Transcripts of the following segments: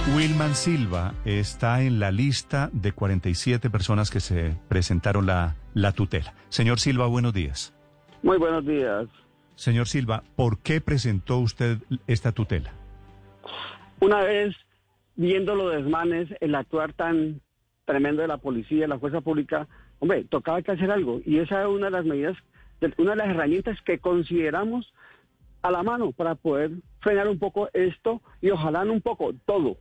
Wilman Silva está en la lista de 47 personas que se presentaron la tutela. Señor Silva, buenos días. Muy buenos días. Señor Silva, ¿por qué presentó usted esta tutela? Una vez viendo los desmanes, el actuar tan tremendo de la policía, de la fuerza pública, hombre, tocaba que hacer algo. Y esa es una de las medidas, una de las herramientas que consideramos a la mano para poder frenar un poco esto y ojalá un poco todo.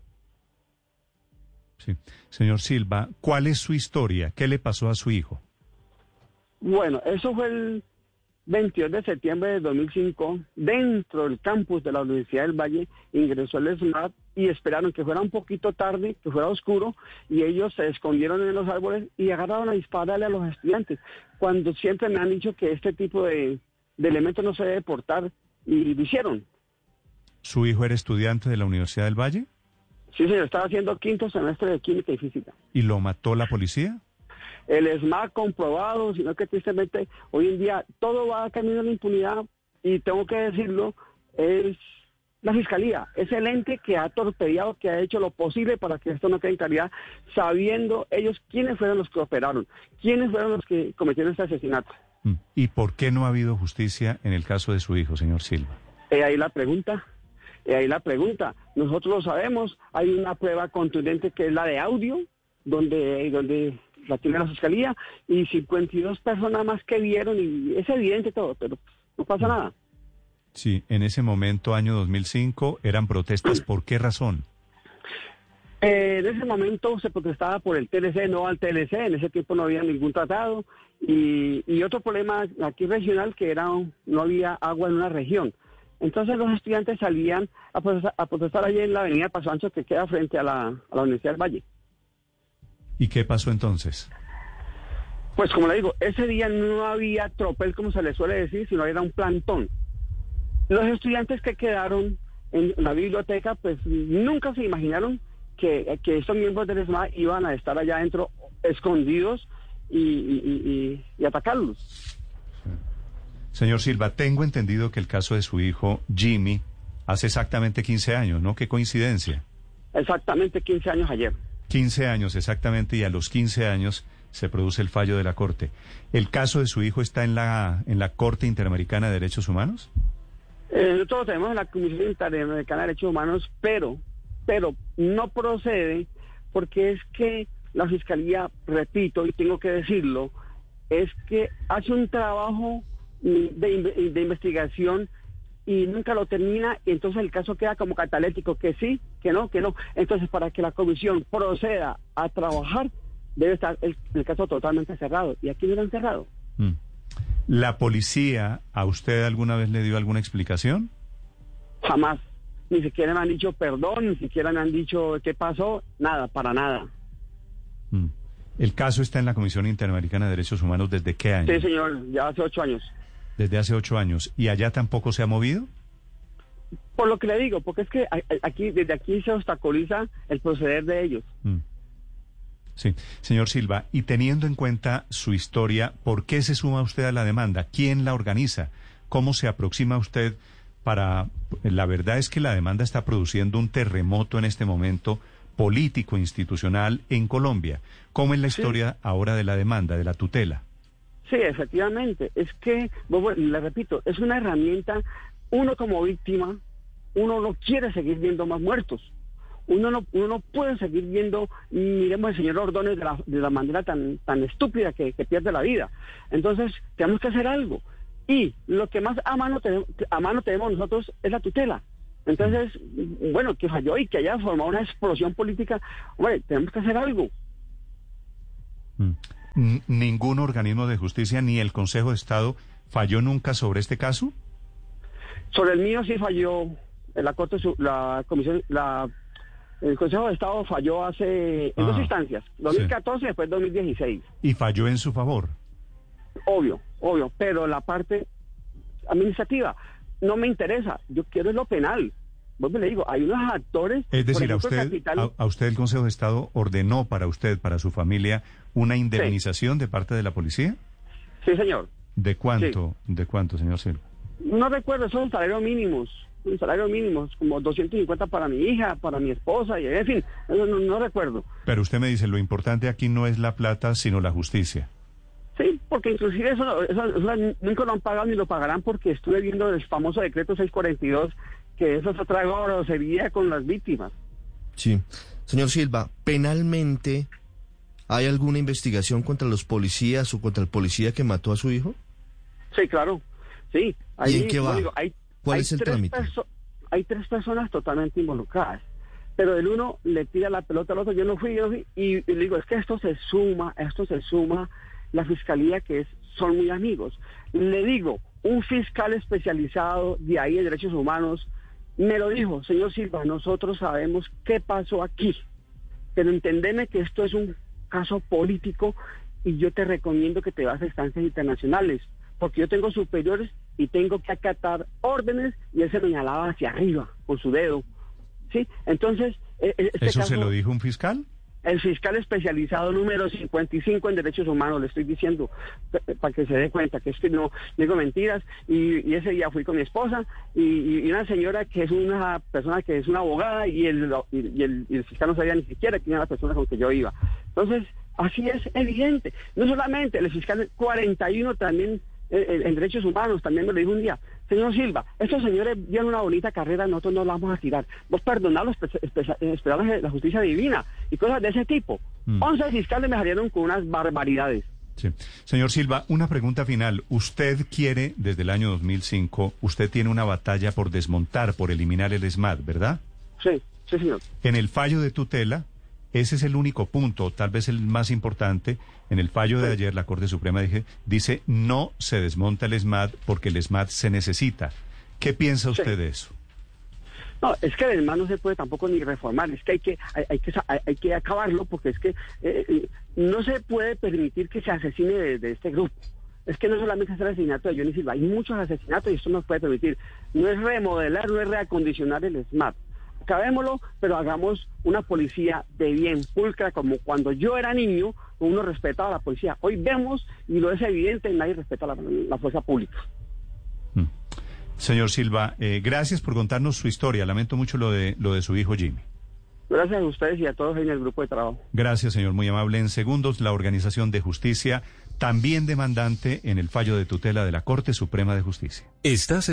Sí. Señor Silva, ¿cuál es su historia? ¿Qué le pasó a su hijo? Bueno, eso fue el 22 de septiembre de 2005. Dentro del campus de la Universidad del Valle ingresó el SMAT y esperaron que fuera un poquito tarde, que fuera oscuro, y ellos se escondieron en los árboles y agarraron a dispararle a los estudiantes. Cuando siempre me han dicho que este tipo de elementos no se debe portar, y lo hicieron. ¿Su hijo era estudiante de la Universidad del Valle? Sí, señor, estaba haciendo quinto semestre de química y física. ¿Y lo mató la policía? El SMAT comprobado, sino que tristemente hoy en día todo va camino a la impunidad y tengo que decirlo, es la Fiscalía, es el ente que ha torpedeado, que ha hecho lo posible para que esto no quede en claridad, sabiendo ellos quiénes fueron los que operaron, quiénes fueron los que cometieron este asesinato. ¿Y por qué no ha habido justicia en el caso de su hijo, señor Silva? Ahí la pregunta. Nosotros lo sabemos, hay una prueba contundente que es la de audio, donde la tiene la Fiscalía, y 52 personas más que vieron, y es evidente todo, pero no pasa nada. Sí, en ese momento, año 2005, eran protestas, ¿por qué razón? En ese momento se protestaba por el TLC, no al TLC, en ese tiempo no había ningún tratado, y otro problema aquí regional que era no había agua en una región. Entonces los estudiantes salían a protestar allí en la avenida Paso Ancho, que queda frente a la Universidad del Valle. ¿Y qué pasó entonces? Pues como le digo, ese día no había tropel, como se le suele decir, sino era un plantón. Los estudiantes que quedaron en la biblioteca, pues nunca se imaginaron que estos miembros del ESMAD iban a estar allá adentro escondidos y atacarlos. Señor Silva, tengo entendido que el caso de su hijo, Jimmy, hace exactamente 15 años, ¿no? ¿Qué coincidencia? Exactamente 15 años ayer. 15 años, exactamente, y a los 15 años se produce el fallo de la Corte. ¿El caso de su hijo está en la Corte Interamericana de Derechos Humanos? Nosotros lo tenemos en la Comisión Interamericana de Derechos Humanos, pero no procede porque es que la Fiscalía, repito, y tengo que decirlo, es que hace un trabajo de investigación y nunca lo termina, y entonces el caso queda como catalético, que sí, que no. Entonces, para que la comisión proceda a trabajar, debe estar el caso totalmente cerrado, y aquí no lo han cerrado. ¿La policía a usted alguna vez le dio alguna explicación? Jamás. Ni siquiera me han dicho perdón, ni siquiera me han dicho qué pasó, nada, para nada. ¿El caso está en la Comisión Interamericana de Derechos Humanos desde qué año? Sí, señor, ya hace 8 años. Desde hace 8 años. ¿Y allá tampoco se ha movido? Por lo que le digo, porque es que desde aquí se obstaculiza el proceder de ellos. Sí, señor Silva, y teniendo en cuenta su historia, ¿por qué se suma usted a la demanda? ¿Quién la organiza? ¿Cómo se aproxima usted para...? La verdad es que la demanda está produciendo un terremoto en este momento político, institucional en Colombia. ¿Cómo es la historia ahora de la demanda, de la tutela? Sí, efectivamente. Es que, le repito, es una herramienta. Uno como víctima, uno no quiere seguir viendo más muertos. Uno no puede seguir viendo, miremos al señor Ordóñez de la manera tan estúpida que pierde la vida. Entonces, tenemos que hacer algo. Y lo que más a mano tenemos nosotros es la tutela. Entonces, bueno, que falló y que haya formado una explosión política, hombre, tenemos que hacer algo. ¿Ningún organismo de justicia ni el Consejo de Estado falló nunca sobre este caso? Sobre el mío sí falló la Corte, el Consejo de Estado falló en 2 instancias, 2014 y después 2016. ¿Y falló en su favor? Obvio, pero la parte administrativa no me interesa, yo quiero lo penal. Vuelvo y le digo, hay unos actores... Es decir, ejemplo, a usted el Consejo de Estado ordenó para usted, para su familia, una indemnización de parte de la policía. Sí, señor. ¿De cuánto, señor Silva? No recuerdo, son salarios mínimos. el salario mínimo, como 250 para mi hija, para mi esposa, y en fin, eso no recuerdo. Pero usted me dice, lo importante aquí no es la plata, sino la justicia. Sí, porque inclusive eso nunca lo han pagado ni lo pagarán, porque estuve viendo el famoso decreto 642, que eso es otra grosería con las víctimas. Sí. Señor Silva, penalmente, ¿hay alguna investigación contra los policías o contra el policía que mató a su hijo? Sí, claro. Sí. ¿Y en qué va? ¿Cuál es el trámite? Hay 3 personas totalmente involucradas, pero el uno le tira la pelota al otro, yo no fui, y le digo, es que esto se suma, la fiscalía son muy amigos. Le digo, un fiscal especializado de ahí en derechos humanos me lo dijo, señor Silva, nosotros sabemos qué pasó aquí, pero entendeme que esto es un caso político y yo te recomiendo que te vas a instancias internacionales, porque yo tengo superiores y tengo que acatar órdenes, y él se señalaba hacia arriba con su dedo, ¿sí? Entonces... ¿Eso caso, se lo dijo un fiscal? El fiscal especializado número 55 en derechos humanos, le estoy diciendo, para que se dé cuenta que es que no digo mentiras, y ese día fui con mi esposa, y una señora que es una persona que es una abogada, y el fiscal no sabía ni siquiera quién era la persona con que yo iba. Entonces, así es evidente. No solamente, el fiscal 41 también, en derechos humanos, también me lo dijo un día, señor Silva, estos señores dieron una bonita carrera, nosotros no la vamos a tirar. Vos perdonarlos, esperar la justicia divina y cosas de ese tipo. 11 fiscales me salieron con unas barbaridades. Sí. Señor Silva, una pregunta final. Usted quiere, desde el año 2005, usted tiene una batalla por desmontar, por eliminar el ESMAD, ¿verdad? Sí, señor. En el fallo de tutela, ese es el único punto, tal vez el más importante. En el fallo de ayer, la Corte Suprema dice no se desmonta el ESMAD porque el ESMAD se necesita. ¿Qué piensa usted de eso? No, es que el ESMAD no se puede tampoco ni reformar, es que hay que acabarlo, porque es que no se puede permitir que se asesine de este grupo. Es que no solamente es el asesinato de Johnny Silva, hay muchos asesinatos y esto no se puede permitir. No es remodelar, no es reacondicionar el ESMAD. Acabémoslo, pero hagamos una policía de bien, pulcra, como cuando yo era niño, uno respetaba a la policía. Hoy vemos, y lo es evidente, nadie respeta la fuerza pública. Señor Silva, gracias por contarnos su historia. Lamento mucho lo de su hijo Jimmy. Gracias a ustedes y a todos en el grupo de trabajo. Gracias, señor, muy amable. En segundos, la Organización de Justicia, también demandante en el fallo de tutela de la Corte Suprema de Justicia.